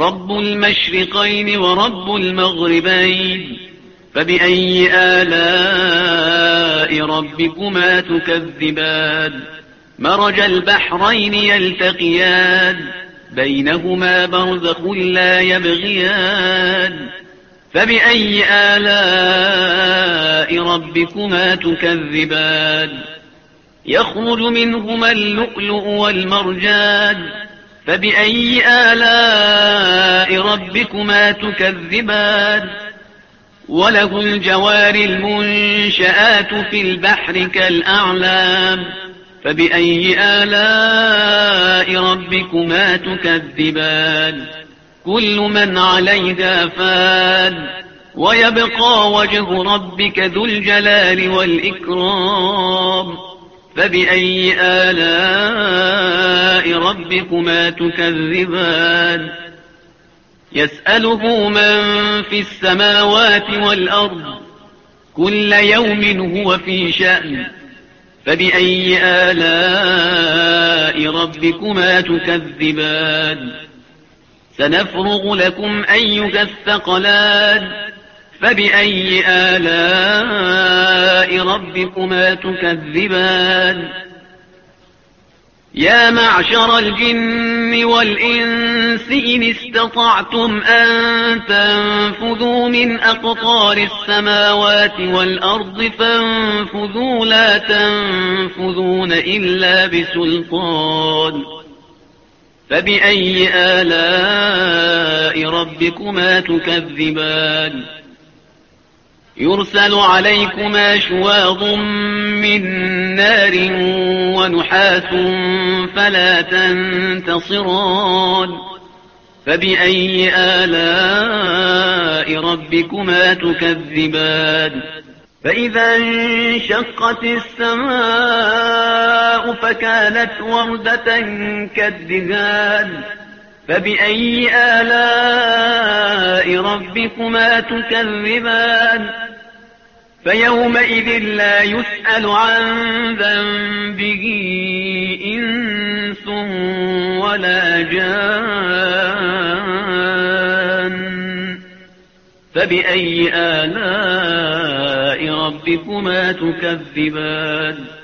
رب المشرقين ورب المغربين فبأي آلاء ربكما تكذبان مرج البحرين يلتقيان بينهما برزخ لا يبغيان فبأي آلاء ربكما تكذبان يخرج منهما اللؤلؤ والمرجان فبأي آلاء ربكما تكذبان وله الجوار المنشآت في البحر كالأعلام فبأي آلاء ربكما تكذبان كل من عليها فان ويبقى وجه ربك ذو الجلال والإكرام فبأي آلاء ربكما تكذبان يسأله من في السماوات والأرض كل يوم هو في شأن فبأي آلاء ربكما تكذبان سنفرغ لكم أيها الثقلان فبأي آلاء ربكما تكذبان يا معشر الجن والإنس إن استطعتم أن تنفذوا من أقطار السماوات والأرض فانفذوا لا تنفذون إلا بسلطان فبأي آلاء ربكما تكذبان يرسل عليكما شواظ من نار ونحاس فلا تنتصران فبأي آلاء ربكما تكذبان فإذا انشقت السماء فكانت وردة كالدهان فبأي آلاء ربكما تكذبان فيومئذ لا يسأل عن ذنبه إنس ولا جان فبأي آلاء ربكما تكذبان